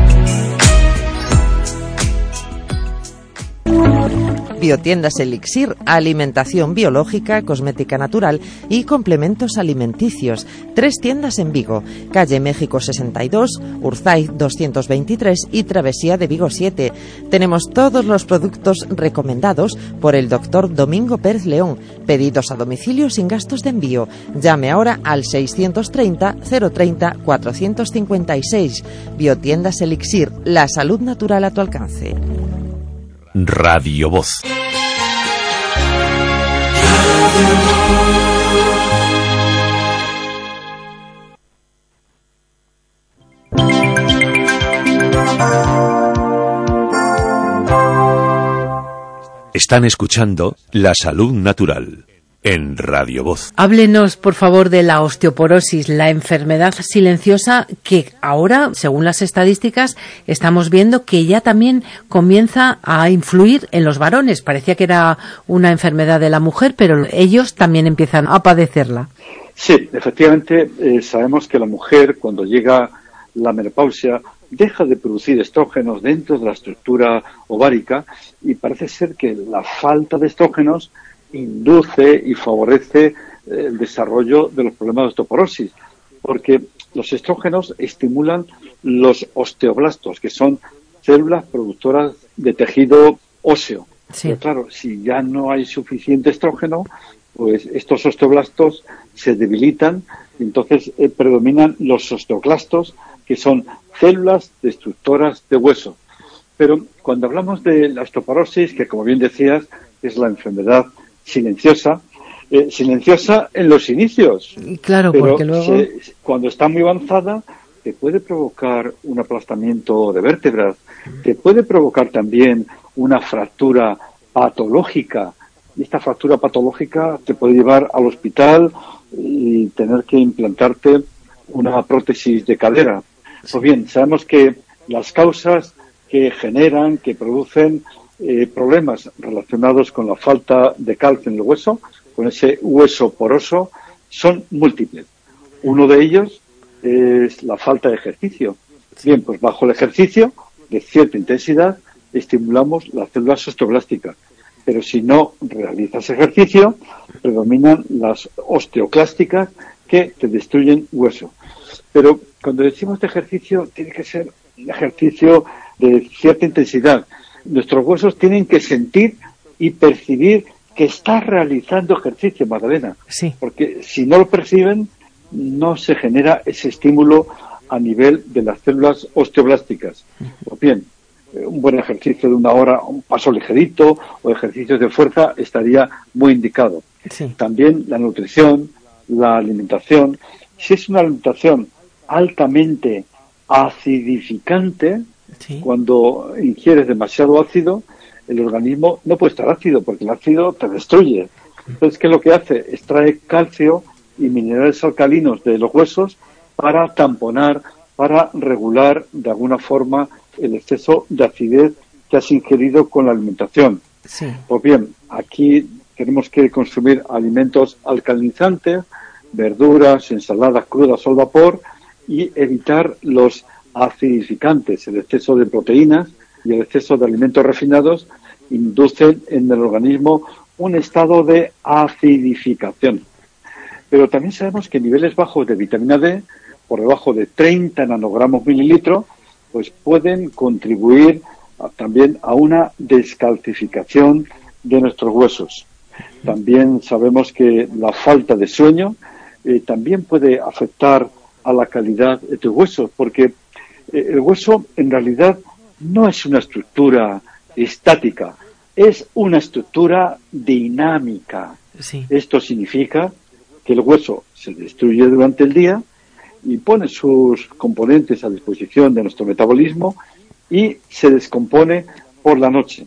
Biotiendas Elixir, alimentación biológica, cosmética natural y complementos alimenticios. 3 tiendas en Vigo, calle México 62, Urzaiz 223 y Travesía de Vigo 7. Tenemos todos los productos recomendados por el Dr. Domingo Pérez León. Pedidos a domicilio sin gastos de envío. Llame ahora al 630 030 456. Biotiendas Elixir, la salud natural a tu alcance. Radio Voz. Están escuchando La Salud Natural en Radio Voz. Háblenos, por favor, de la osteoporosis, la enfermedad silenciosa que ahora, según las estadísticas, estamos viendo que ya también comienza a influir en los varones. Parecía que era una enfermedad de la mujer, pero ellos también empiezan a padecerla. Sí, efectivamente, sabemos que la mujer, cuando llega la menopausia, deja de producir estrógenos dentro de la estructura ovárica y parece ser que la falta de estrógenos induce y favorece el desarrollo de los problemas de osteoporosis, porque los estrógenos estimulan los osteoblastos, que son células productoras de tejido óseo. Sí. Pero claro, si ya no hay suficiente estrógeno, pues estos osteoblastos se debilitan y entonces predominan los osteoclastos, que son células destructoras de hueso. Pero cuando hablamos de la osteoporosis, que como bien decías, es la enfermedad silenciosa en los inicios. Claro, pero porque luego cuando está muy avanzada te puede provocar un aplastamiento de vértebras, te puede provocar también una fractura patológica, y esta fractura patológica te puede llevar al hospital y tener que implantarte una prótesis de cadera. Pues bien, sabemos que las causas que generan, que producen problemas relacionados con la falta de calcio en el hueso, con ese hueso poroso, son múltiples. Uno de ellos es la falta de ejercicio. Bien, pues bajo el ejercicio de cierta intensidad estimulamos las células osteoblásticas. Pero si no realizas ejercicio, predominan las osteoclásticas que te destruyen hueso. Pero cuando decimos de ejercicio, tiene que ser un ejercicio de cierta intensidad. Nuestros huesos tienen que sentir y percibir que estás realizando ejercicio, Magdalena. Sí. Porque si no lo perciben, no se genera ese estímulo a nivel de las células osteoblásticas. Pues bien, un buen ejercicio de 1 hora, un paso ligerito o ejercicios de fuerza estaría muy indicado. Sí. También la nutrición, la alimentación. Si es una alimentación altamente acidificante, cuando ingieres demasiado ácido, el organismo no puede estar ácido porque el ácido te destruye. Entonces, ¿qué es lo que hace? Extrae calcio y minerales alcalinos de los huesos para tamponar, para regular de alguna forma el exceso de acidez que has ingerido con la alimentación. Sí. Pues bien, aquí tenemos que consumir alimentos alcalinizantes, verduras, ensaladas crudas o al vapor y evitar los acidificantes. El exceso de proteínas y el exceso de alimentos refinados inducen en el organismo un estado de acidificación. Pero también sabemos que niveles bajos de vitamina D, por debajo de 30 nanogramos mililitro, pues pueden contribuir también a una descalcificación de nuestros huesos. También sabemos que la falta de sueño también puede afectar a la calidad de tus huesos, porque el hueso en realidad no es una estructura estática, es una estructura dinámica. Sí. Esto significa que el hueso se destruye durante el día y pone sus componentes a disposición de nuestro metabolismo y se descompone por la noche.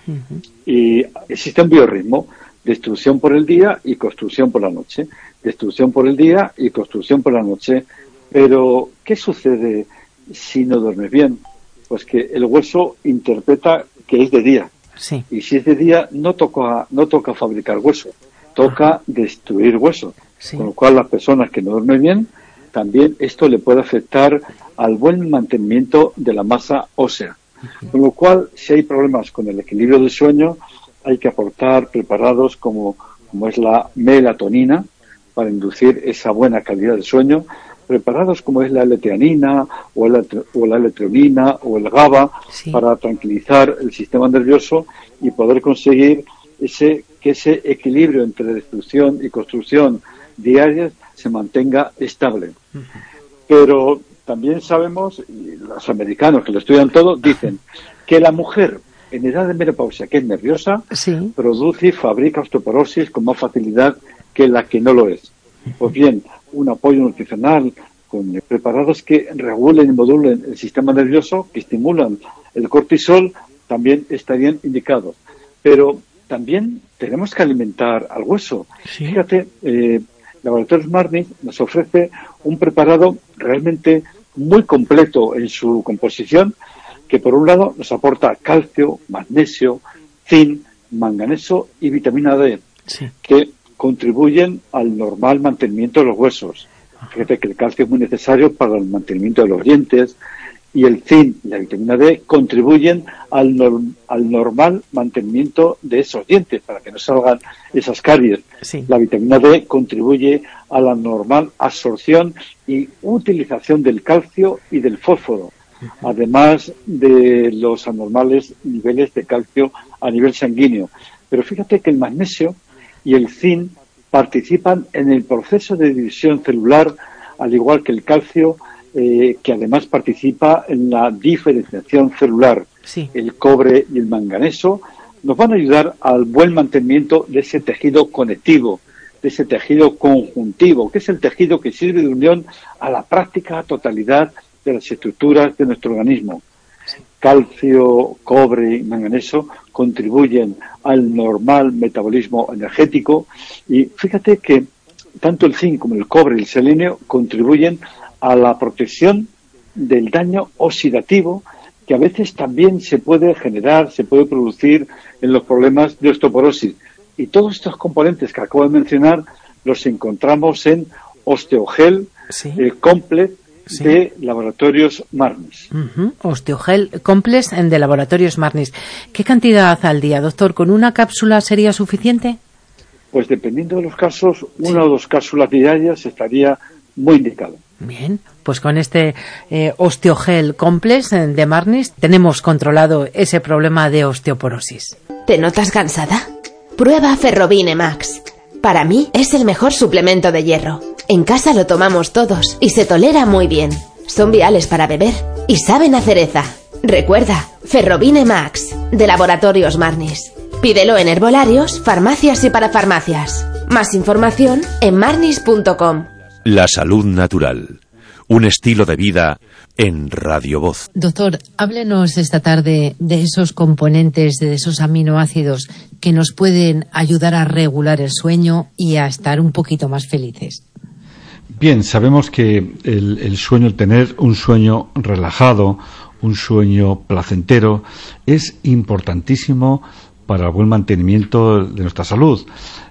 Y existe un biorritmo: destrucción por el día y construcción por la noche, destrucción por el día y construcción por la noche. Pero, ¿qué sucede si no duermes bien? Pues que el hueso interpreta que es de día. Sí. Y si es de día, no toca fabricar hueso, toca destruir hueso. Sí. Con lo cual, las personas que no duermen bien, también esto le puede afectar al buen mantenimiento de la masa ósea. Con lo cual, si hay problemas con el equilibrio del sueño, hay que aportar preparados como es la melatonina para inducir esa buena calidad de sueño, preparados como es la L-teanina o la L-treonina o el GABA, sí, para tranquilizar el sistema nervioso y poder conseguir que ese equilibrio entre destrucción y construcción diarias se mantenga estable. Pero también sabemos, y los americanos que lo estudian todo, dicen que la mujer en edad de menopausia, que es nerviosa, sí, produce y fabrica osteoporosis con más facilidad que la que no lo es. Pues bien, un apoyo nutricional con preparados que regulen y modulen el sistema nervioso, que estimulan el cortisol, también estarían indicados. Pero también tenemos que alimentar al hueso. Sí. Fíjate, Laboratorios Marni nos ofrece un preparado realmente muy completo en su composición, que por un lado nos aporta calcio, magnesio, zinc, manganeso y vitamina D, sí, que contribuyen al normal mantenimiento de los huesos. Fíjate que el calcio es muy necesario para el mantenimiento de los dientes, y el zinc y la vitamina D contribuyen al normal mantenimiento de esos dientes, para que no salgan esas caries. Sí. La vitamina D contribuye a la normal absorción y utilización del calcio y del fósforo, además de los anormales niveles de calcio a nivel sanguíneo. Pero fíjate que el magnesio y el zinc participan en el proceso de división celular, al igual que el calcio, que además participa en la diferenciación celular. Sí. El cobre y el manganeso nos van a ayudar al buen mantenimiento de ese tejido conectivo, de ese tejido conjuntivo, que es el tejido que sirve de unión a la práctica totalidad de las estructuras de nuestro organismo. Calcio, cobre y manganeso contribuyen al normal metabolismo energético, y fíjate que tanto el zinc como el cobre y el selenio contribuyen a la protección del daño oxidativo, que a veces también se puede generar, se puede producir en los problemas de osteoporosis. Y todos estos componentes que acabo de mencionar los encontramos en Osteogel, sí, Complex, de Laboratorios Marnis. Osteogel Complex de Laboratorios Marnis. ¿Qué cantidad al día, doctor? ¿Con una cápsula sería suficiente? Pues dependiendo de los casos, 1 o 2 cápsulas diarias estaría muy indicado. Bien, pues con este Osteogel Complex de Marnis tenemos controlado ese problema de osteoporosis. ¿Te notas cansada? Prueba Ferrovine Max. Para mí es el mejor suplemento de hierro. En casa lo tomamos todos y se tolera muy bien. Son viales para beber y saben a cereza. Recuerda, Ferrovine Max, de Laboratorios Marnis. Pídelo en herbolarios, farmacias y parafarmacias. Más información en marnis.com. La salud natural. Un estilo de vida en Radio Voz. Doctor, háblenos esta tarde de esos componentes, de esos aminoácidos que nos pueden ayudar a regular el sueño y a estar un poquito más felices. Bien, sabemos que el sueño, el tener un sueño relajado, un sueño placentero, es importantísimo para el buen mantenimiento de nuestra salud.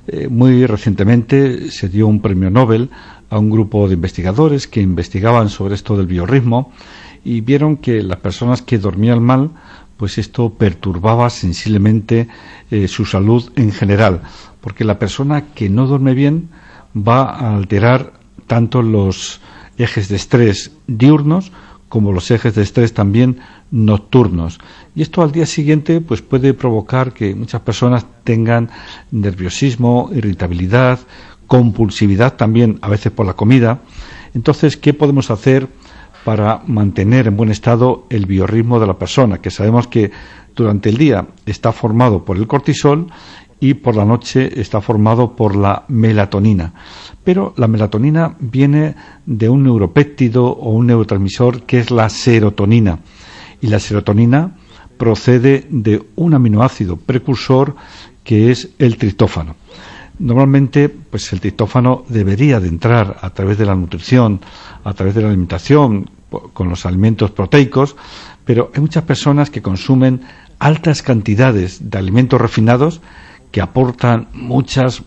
Muy recientemente se dio un premio Nobel a un grupo de investigadores que investigaban sobre esto del biorritmo y vieron que las personas que dormían mal, pues esto perturbaba sensiblemente su salud en general, porque la persona que no duerme bien va a alterar tanto los ejes de estrés diurnos como los ejes de estrés también nocturnos. Y esto al día siguiente pues puede provocar que muchas personas tengan nerviosismo, irritabilidad, compulsividad también a veces por la comida. Entonces, ¿qué podemos hacer para mantener en buen estado el biorritmo de la persona? Que sabemos que durante el día está formado por el cortisol y por la noche está formado por la melatonina. Pero la melatonina viene de un neuropéptido o un neurotransmisor que es la serotonina. Y la serotonina procede de un aminoácido precursor que es el triptófano. Normalmente, pues el triptófano debería de entrar a través de la nutrición, a través de la alimentación, con los alimentos proteicos, pero hay muchas personas que consumen altas cantidades de alimentos refinados que aportan muchas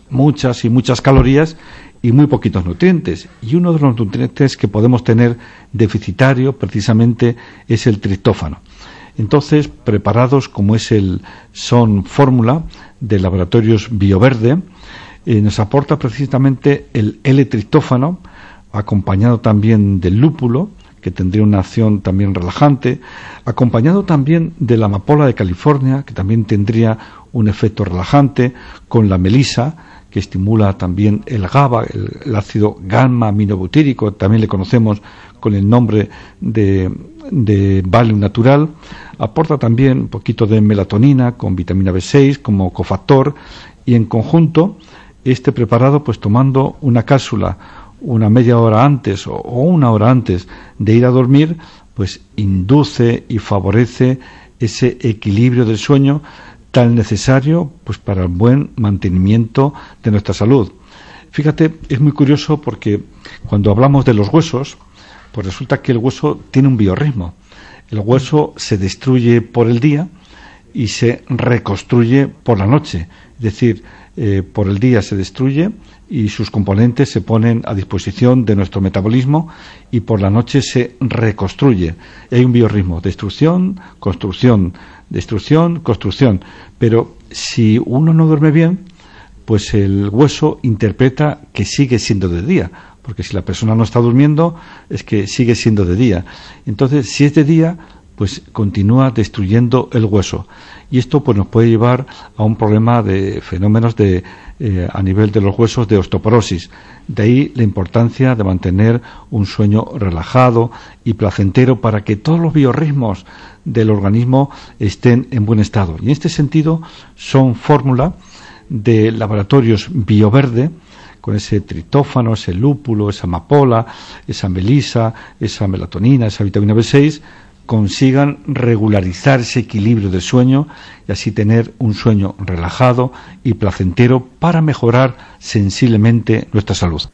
calorías y muy poquitos nutrientes. Y uno de los nutrientes que podemos tener deficitario precisamente es el triptófano. Entonces, preparados como es el Son Fórmula de Laboratorios Bioverde, nos aporta precisamente el L-triptófano, acompañado también del lúpulo, que tendría una acción también relajante, acompañado también de la amapola de California, que también tendría un efecto relajante, con la melisa, que estimula también el GABA, el ácido gamma-aminobutírico, también le conocemos con el nombre de Valium natural, aporta también un poquito de melatonina con vitamina B6 como cofactor, y en conjunto este preparado, pues tomando una cápsula una media hora antes o 1 hora antes de ir a dormir, pues induce y favorece ese equilibrio del sueño tan necesario pues para el buen mantenimiento de nuestra salud. Fíjate, es muy curioso porque cuando hablamos de los huesos, pues resulta que el hueso tiene un biorritmo. El hueso se destruye por el día y se reconstruye por la noche. Es decir, por el día se destruye y sus componentes se ponen a disposición de nuestro metabolismo y por la noche se reconstruye. Y hay un biorritmo, destrucción, construcción, destrucción, construcción. Pero si uno no duerme bien, pues el hueso interpreta que sigue siendo de día, porque si la persona no está durmiendo es que sigue siendo de día. Entonces, si es de día, pues continúa destruyendo el hueso. Y esto pues nos puede llevar a un problema de fenómenos a nivel de los huesos de osteoporosis. De ahí la importancia de mantener un sueño relajado y placentero para que todos los biorritmos del organismo estén en buen estado. Y en este sentido son fórmula de Laboratorios Bioverde, con ese triptófano, ese lúpulo, esa amapola, esa melisa, esa melatonina, esa vitamina B6, consigan regularizar ese equilibrio del sueño y así tener un sueño relajado y placentero para mejorar sensiblemente nuestra salud.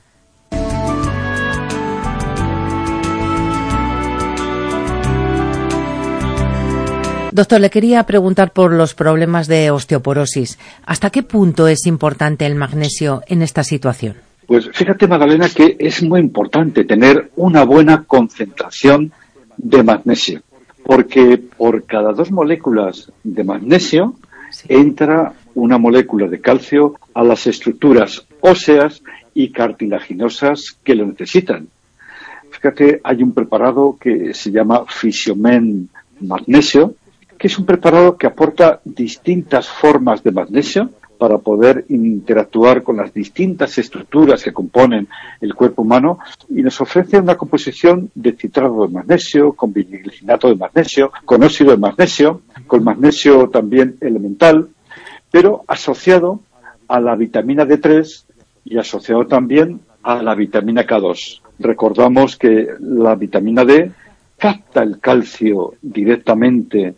Doctor, le quería preguntar por los problemas de osteoporosis. ¿Hasta qué punto es importante el magnesio en esta situación? Pues fíjate, Magdalena, que es muy importante tener una buena concentración de magnesio, porque por cada 2 moléculas de magnesio entra una molécula de calcio a las estructuras óseas y cartilaginosas que lo necesitan. Fíjate, hay un preparado que se llama Fisiomen Magnesio, que es un preparado que aporta distintas formas de magnesio para poder interactuar con las distintas estructuras que componen el cuerpo humano, y nos ofrece una composición de citrato de magnesio, con vinilglicinato de magnesio, con óxido de magnesio, con magnesio también elemental, pero asociado a la vitamina D3 y asociado también a la vitamina K2. Recordamos que la vitamina D capta el calcio directamente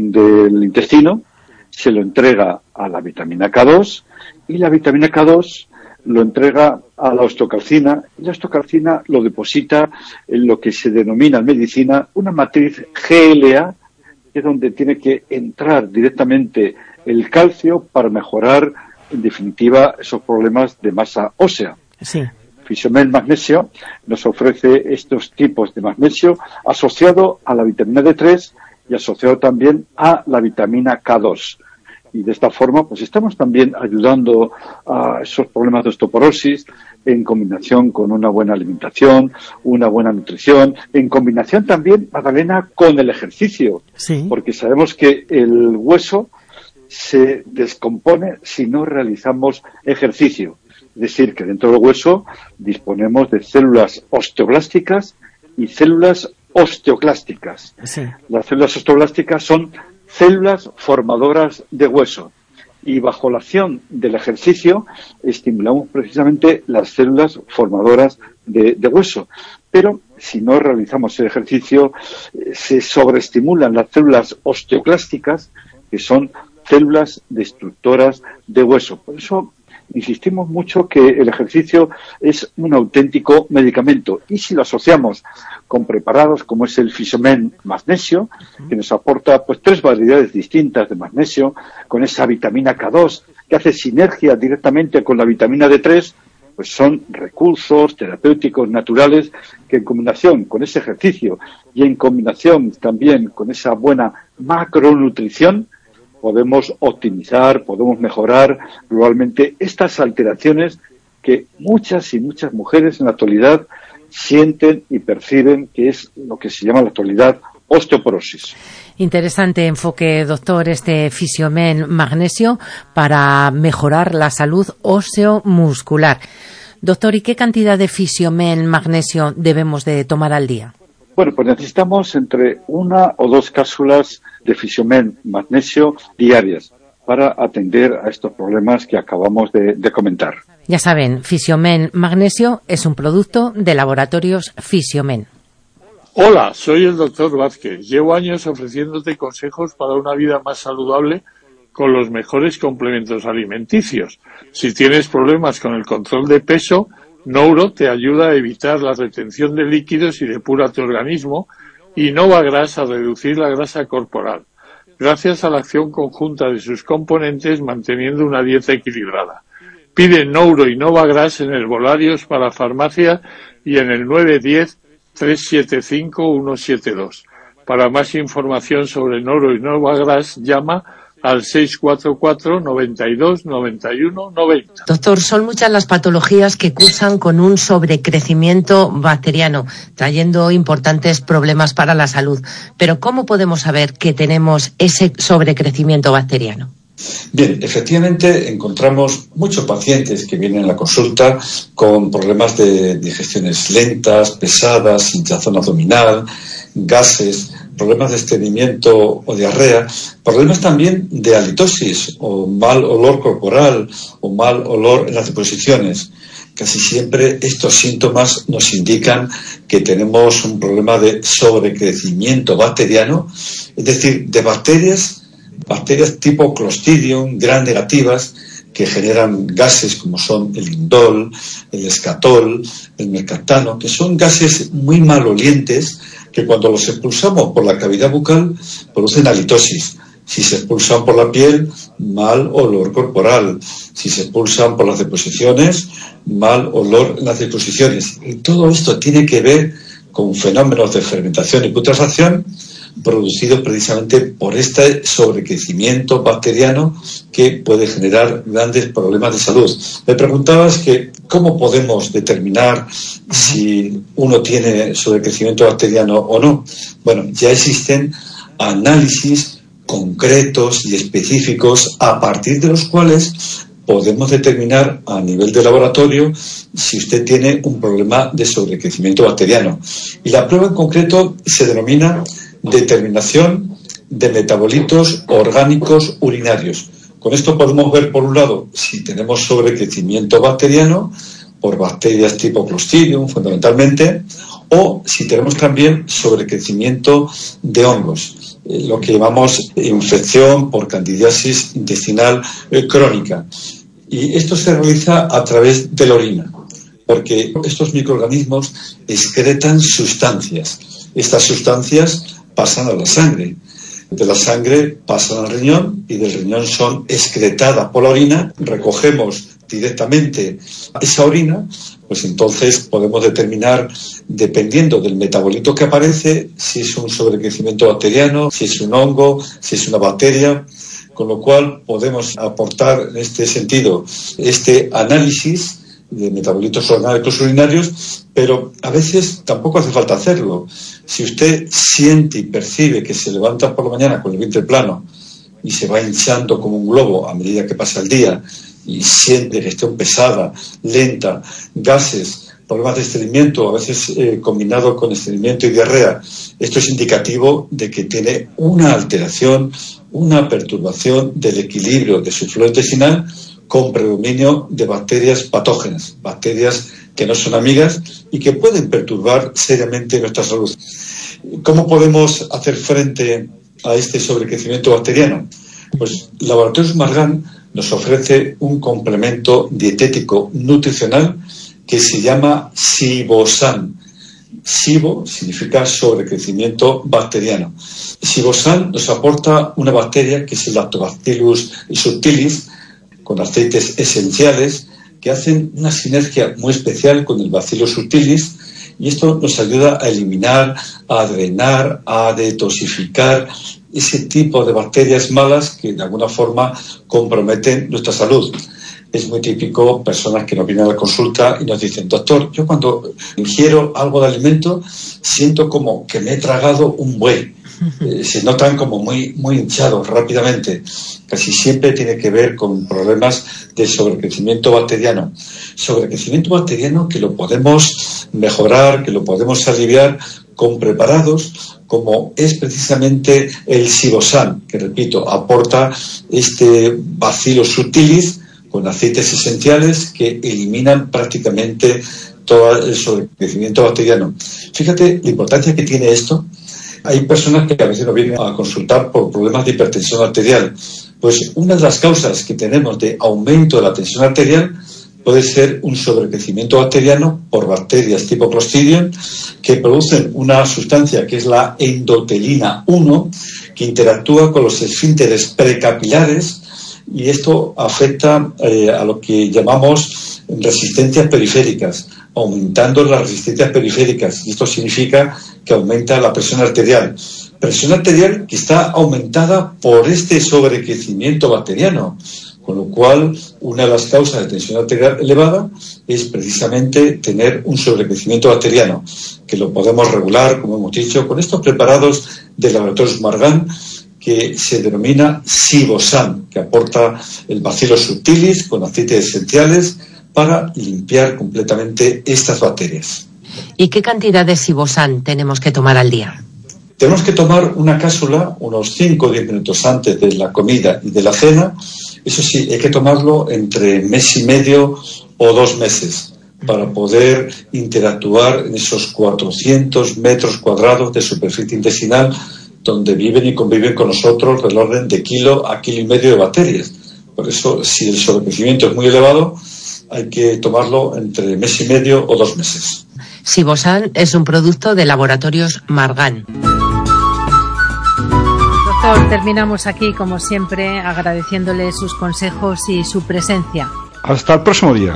del intestino, se lo entrega a la vitamina K2 y la vitamina K2 lo entrega a la osteocalcina y la osteocalcina lo deposita en lo que se denomina en medicina una matriz GLA, que es donde tiene que entrar directamente el calcio para mejorar, en definitiva, esos problemas de masa ósea. Sí. Fisiomen Magnesio nos ofrece estos tipos de magnesio asociado a la vitamina D3 y asociado también a la vitamina K2. Y de esta forma, pues estamos también ayudando a esos problemas de osteoporosis en combinación con una buena alimentación, una buena nutrición, en combinación también, Magdalena, con el ejercicio. Sí. Porque sabemos que el hueso se descompone si no realizamos ejercicio. Es decir, que dentro del hueso disponemos de células osteoblásticas y células osteoclásticas. Sí. Las células osteoblásticas son células formadoras de hueso, y bajo la acción del ejercicio estimulamos precisamente las células formadoras de hueso. Pero si no realizamos el ejercicio, se sobreestimulan las células osteoclásticas, que son células destructoras de hueso. Por eso insistimos mucho que el ejercicio es un auténtico medicamento, y si lo asociamos con preparados como es el Fisiomen Magnesio, que nos aporta pues 3 variedades distintas de magnesio, con esa vitamina K2 que hace sinergia directamente con la vitamina D3, pues son recursos terapéuticos naturales que, en combinación con ese ejercicio y en combinación también con esa buena macronutrición, podemos optimizar, podemos mejorar globalmente estas alteraciones que muchas y muchas mujeres en la actualidad sienten y perciben, que es lo que se llama en la actualidad osteoporosis. Interesante enfoque, doctor, este Fisiomen Magnesio para mejorar la salud óseo-muscular. Doctor, ¿y qué cantidad de Fisiomen Magnesio debemos de tomar al día? Bueno, pues necesitamos entre 1 o 2 cápsulas de Fisiomen Magnesio diarias para atender a estos problemas que acabamos de comentar. Ya saben, Fisiomen Magnesio es un producto de Laboratorios Fisiomen. Hola, soy el doctor Vázquez. Llevo años ofreciéndote consejos para una vida más saludable con los mejores complementos alimenticios. Si tienes problemas con el control de peso, Nouro te ayuda a evitar la retención de líquidos y depura tu organismo, y Novagras a reducir la grasa corporal, gracias a la acción conjunta de sus componentes manteniendo una dieta equilibrada. Pide Nouro y Novagras en herbolarios para farmacia y en el 910-375-172. Para más información sobre Nouro y Novagras, llama al 644 92 91 90. Doctor, son muchas las patologías que cursan con un sobrecrecimiento bacteriano, trayendo importantes problemas para la salud. Pero ¿cómo podemos saber que tenemos ese sobrecrecimiento bacteriano? Bien, efectivamente encontramos muchos pacientes que vienen a la consulta con problemas de digestiones lentas, pesadas, hinchazón abdominal, gases, problemas de estreñimiento o diarrea, problemas también de halitosis o mal olor corporal o mal olor en las deposiciones. Casi siempre estos síntomas nos indican que tenemos un problema de sobrecrecimiento bacteriano, es decir, de bacterias tipo Clostridium, gram negativas, que generan gases como son el indol, el escatol, el mercaptano, que son gases muy malolientes que cuando los expulsamos por la cavidad bucal producen halitosis. Si se expulsan por la piel, mal olor corporal. Si se expulsan por las deposiciones, mal olor en las deposiciones. Y todo esto tiene que ver con fenómenos de fermentación y putrefacción producidos precisamente por este sobrecrecimiento bacteriano que puede generar grandes problemas de salud. Me preguntabas que cómo podemos determinar si uno tiene sobrecrecimiento bacteriano o no. Bueno, ya existen análisis concretos y específicos a partir de los cuales podemos determinar a nivel de laboratorio si usted tiene un problema de sobrecrecimiento bacteriano. Y la prueba en concreto se denomina determinación de metabolitos orgánicos urinarios. Con esto podemos ver, por un lado, si tenemos sobrecrecimiento bacteriano por bacterias tipo Clostridium, fundamentalmente, o si tenemos también sobrecrecimiento de hongos, lo que llamamos infección por candidiasis intestinal crónica. Y esto se realiza a través de la orina, porque estos microorganismos excretan sustancias. Estas sustancias pasan a la sangre. De la sangre pasan al riñón y del riñón son excretadas por la orina. Recogemos directamente esa orina, pues entonces podemos determinar, dependiendo del metabolito que aparece, si es un sobrecrecimiento bacteriano, si es un hongo, si es una bacteria, con lo cual podemos aportar en este sentido este análisis de metabolitos orgánicos urinarios, pero a veces tampoco hace falta hacerlo. Si usted siente y percibe que se levanta por la mañana con el vientre plano y se va hinchando como un globo a medida que pasa el día, y siente gestión pesada, lenta, gases, problemas de estreñimiento, a veces combinado con estreñimiento y diarrea, esto es indicativo de que tiene una alteración, una perturbación del equilibrio de su flora intestinal con predominio de bacterias patógenas, bacterias que no son amigas y que pueden perturbar seriamente nuestra salud. ¿Cómo podemos hacer frente a este sobrecrecimiento bacteriano? Pues Laboratorios Margan nos ofrece un complemento dietético nutricional que se llama Sibosan. Sibo significa sobrecrecimiento bacteriano. Sibosan nos aporta una bacteria que es el Lactobacillus subtilis, con aceites esenciales que hacen una sinergia muy especial con el Bacillus subtilis, y esto nos ayuda a eliminar, a drenar, a detoxificar ese tipo de bacterias malas que de alguna forma comprometen nuestra salud. Es muy típico personas que nos vienen a la consulta y nos dicen: doctor, yo cuando ingiero algo de alimento siento como que me he tragado un buey. Se notan como muy hinchados rápidamente. Casi siempre tiene que ver con problemas de sobrecrecimiento bacteriano. Sobrecrecimiento bacteriano que lo podemos mejorar, que lo podemos aliviar con preparados como es precisamente el Sibosan, que repito, aporta este Bacillus subtilis con aceites esenciales que eliminan prácticamente todo el sobrecrecimiento bacteriano. Fíjate la importancia que tiene esto. Hay personas que a veces nos vienen a consultar por problemas de hipertensión arterial. Pues una de las causas que tenemos de aumento de la tensión arterial puede ser un sobrecrecimiento bacteriano por bacterias tipo Clostridium que producen una sustancia que es la endotelina 1, que interactúa con los esfínteres precapilares, y esto afecta a lo que llamamos resistencias periféricas, aumentando las resistencias periféricas, y esto significa que aumenta la presión arterial que está aumentada por este sobrecrecimiento bacteriano, con lo cual una de las causas de tensión arterial elevada es precisamente tener un sobrecrecimiento bacteriano, que lo podemos regular, como hemos dicho, con estos preparados de Laboratorios Margan, que se denomina Sibosan, que aporta el Bacillus subtilis con aceites esenciales para limpiar completamente estas bacterias. ¿Y qué cantidad de Sibosan tenemos que tomar al día? Tenemos que tomar una cápsula unos 5 o 10 minutos antes de la comida y de la cena. Eso sí, hay que tomarlo entre mes y medio o 2 meses para poder interactuar en esos 400 metros cuadrados de superficie intestinal donde viven y conviven con nosotros del orden de kilo a kilo y medio de bacterias. Por eso, si el sobrecrecimiento es muy elevado, hay que tomarlo entre mes y medio o 2 meses. Sibosan es un producto de Laboratorios Margan. Doctor, terminamos aquí, como siempre, agradeciéndole sus consejos y su presencia. Hasta el próximo día.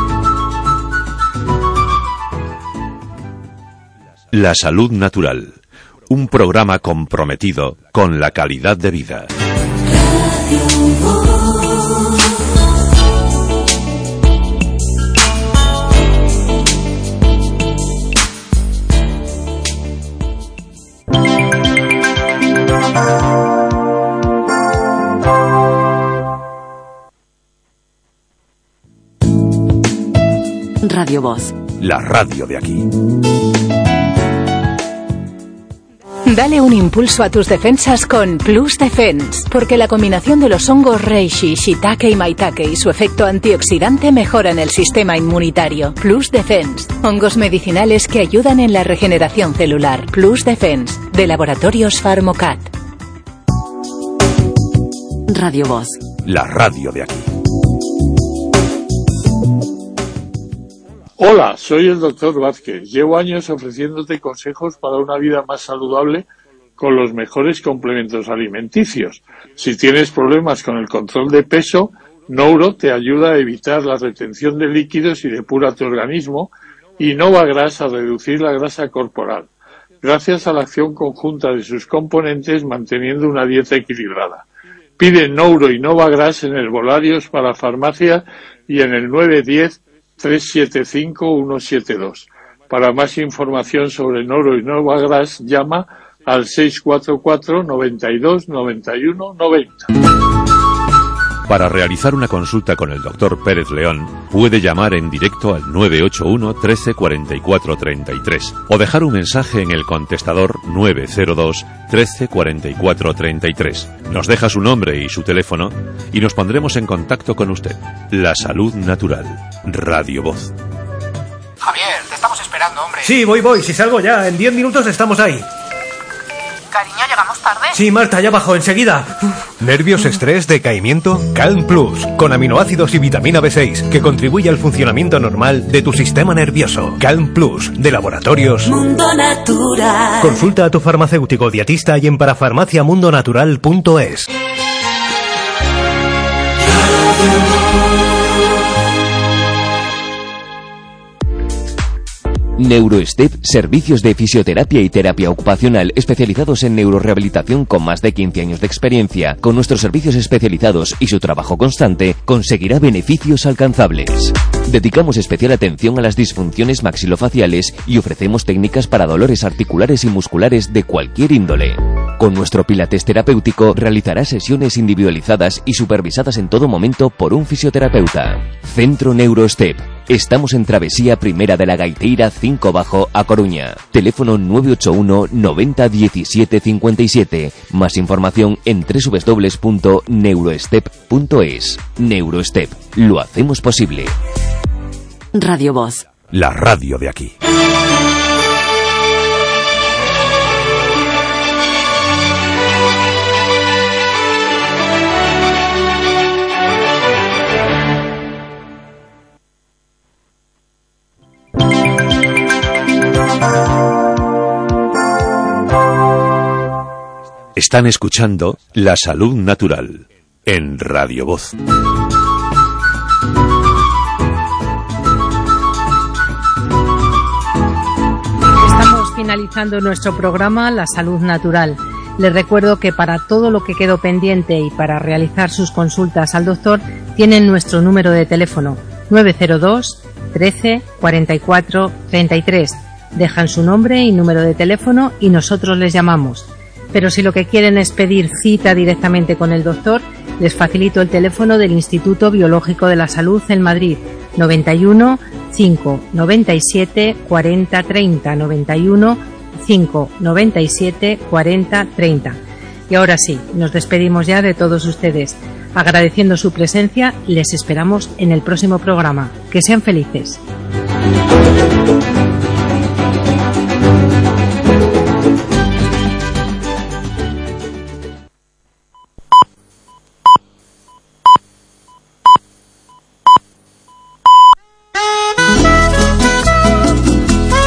La salud natural. Un programa comprometido con la calidad de vida. Radio Voz. La radio de aquí. Dale un impulso a tus defensas con Plus Defense, porque la combinación de los hongos reishi, shiitake y maitake y su efecto antioxidante mejoran el sistema inmunitario. Plus Defense, hongos medicinales que ayudan en la regeneración celular. Plus Defense, de Laboratorios Pharmocat. Radio Voz. La radio de aquí. Hola, soy el doctor Vázquez. Llevo años ofreciéndote consejos para una vida más saludable con los mejores complementos alimenticios. Si tienes problemas con el control de peso, Nouro te ayuda a evitar la retención de líquidos y depura tu organismo, y Novagras a reducir la grasa corporal, gracias a la acción conjunta de sus componentes manteniendo una dieta equilibrada. Pide Nouro y Novagras en herbolarios para farmacia y en el 910-375-172. Para más información sobre Nouro y Novagras, llama al 644 92 91 90. Para realizar una consulta con el Dr. Pérez León, puede llamar en directo al 981 13 44 33 o dejar un mensaje en el contestador 902 13 44 33. Nos deja su nombre y su teléfono y nos pondremos en contacto con usted. La salud natural. Radio Voz. Javier, te estamos esperando, hombre. Sí, voy. Si salgo ya, en 10 minutos estamos ahí. Cariño, ¿llegamos tarde? Sí, Marta, ya bajo, enseguida. ¿Nervios, estrés, decaimiento? Calm Plus, con aminoácidos y vitamina B6, que contribuye al funcionamiento normal de tu sistema nervioso. Calm Plus, de Laboratorios Mundo Natural. Consulta a tu farmacéutico dietista y en parafarmaciamundonatural.es. NeuroStep, servicios de fisioterapia y terapia ocupacional especializados en neurorehabilitación con más de 15 años de experiencia. Con nuestros servicios especializados y su trabajo constante, conseguirá beneficios alcanzables. Dedicamos especial atención a las disfunciones maxilofaciales y ofrecemos técnicas para dolores articulares y musculares de cualquier índole. Con nuestro pilates terapéutico realizará sesiones individualizadas y supervisadas en todo momento por un fisioterapeuta. Centro NeuroStep. Estamos en Travesía Primera de la Gaiteira 5 Bajo, A Coruña. Teléfono 981 90 17 57. Más información en www.neurostep.es. NeuroStep. Lo hacemos posible. Radio Voz. La radio de aquí. Están escuchando La Salud Natural en Radio Voz. Estamos finalizando nuestro programa La Salud Natural. Les recuerdo que para todo lo que quedó pendiente y para realizar sus consultas al doctor tienen nuestro número de teléfono 902 13 44 33. Dejan su nombre y número de teléfono y nosotros les llamamos. Pero si lo que quieren es pedir cita directamente con el doctor, les facilito el teléfono del Instituto Biológico de la Salud en Madrid, 91 5 97 40 30, 91 5 97 40 30. Y ahora sí, nos despedimos ya de todos ustedes. Agradeciendo su presencia, les esperamos en el próximo programa. Que sean felices.